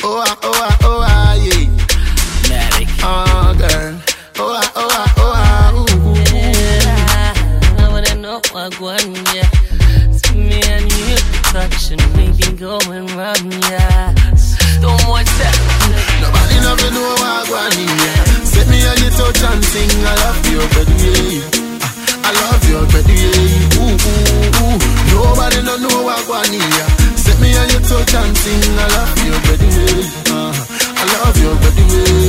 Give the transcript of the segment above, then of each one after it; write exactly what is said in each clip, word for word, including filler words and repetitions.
Oh ah, oh ah, oh ah, yeah. Matic. Oh girl. Oh ah, oh ah, oh ah, ooh, ooh, ooh. Yeah, I wanna know what one, yeah. See me and you touch and we be going round, yeah. Don't want that. Nobody never know what one, yeah. Set me on your touch and sing. I love your body, yeah. I love your body, yeah. Ooh, ooh, ooh. Nobody no know what one, yeah. Set me on your touch and sing. I love your body, yeah. Uh, I love your body,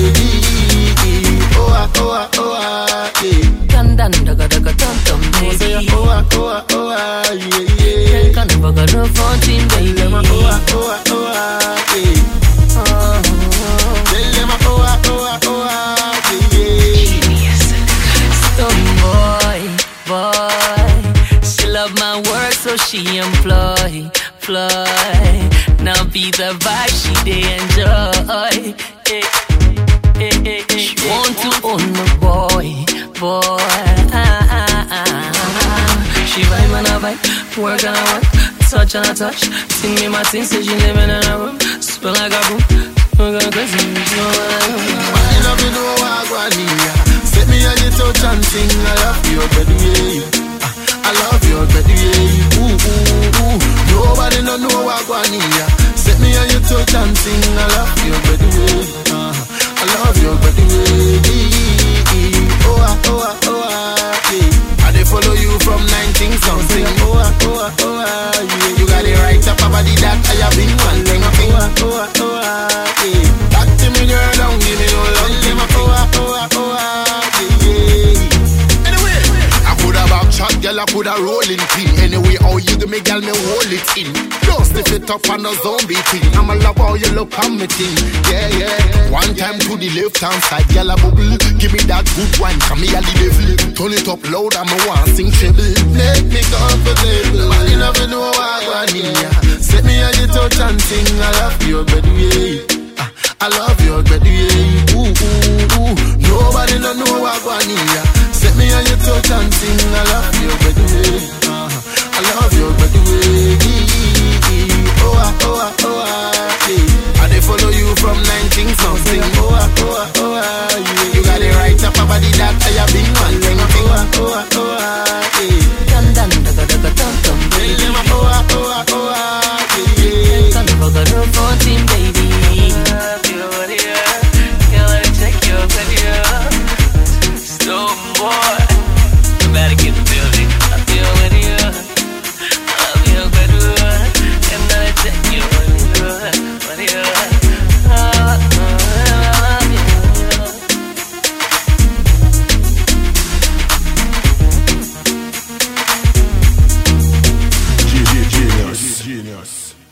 yeah. Oh ah, oh ah, oh ah, yeah. Dun dun daga daga dum dum baby. Oh ah, oh ah, oh ah, yeah, yeah. Can't come back on fourteen baby. Oh ah, oh ah, oh ah, yeah. Oh, Tell them oh ah, oh ah, oh ah, yeah. Stone boy, boy. She love my work, so she employ, fly. Now be the vibe she dey enjoy. Hey, hey, hey, hey, she want to own the boy, boy. Ah, ah, ah, ah. She vibe and I vibe, work and I work, touch and I touch. Sing me my things, say she living in a room, spin like a boom. We're gonna go see you. I love you know what I need. Set me on your touch and sing. I love your body, yeah. I love your body, yeah. Ooh, ooh, ooh. Nobody no know what I need. Set me on your touch and sing. I love your body, yeah. Uh, I love your body, yeah. Oh ah, oh ah, oh ah, yeah. I dey follow you from nineteen something. Oh ah, oh ah, oh ah, yeah. You got it right up about the that I have been one thing. Oh ah, oh ah, oh ah. Back to me, girl, don't give me no love. Give me oh ah, oh ah, oh ah, yeah. Anyway, I coulda back shot, girl, I coulda rolling pin. Anyway, how you give me, girl, me hold it in. Don't stiff it up on a zombie thing. I'ma love how you look on me thing. Yeah, yeah. One time to the left hand side, girl, a bubble. Give me that good wine, come here, the devil. Turn it up loud, I'ma want sing treble. Make me comfortable. Man, you never know what I need. Set me on your touch and sing. I love your body, yeah. I love your body, yeah. Ooh, ooh, ooh. Nobody no know what I need. Set me on your touch and sing. I love your body, yeah. Uh, I love your body, yeah. Oh ah, oh ah, oh ah, yeah. I dey follow you from nineteen something. Oh ah, oh ah, oh ah, yeah. You got it right up about the that I have been one thing. Oh ah, oh ah, oh ah, yeah. Dun dun daga daga dum dum baby. Oh ah, oh ah, oh ah, yeah. Can't come back on fourteen baby. Genius.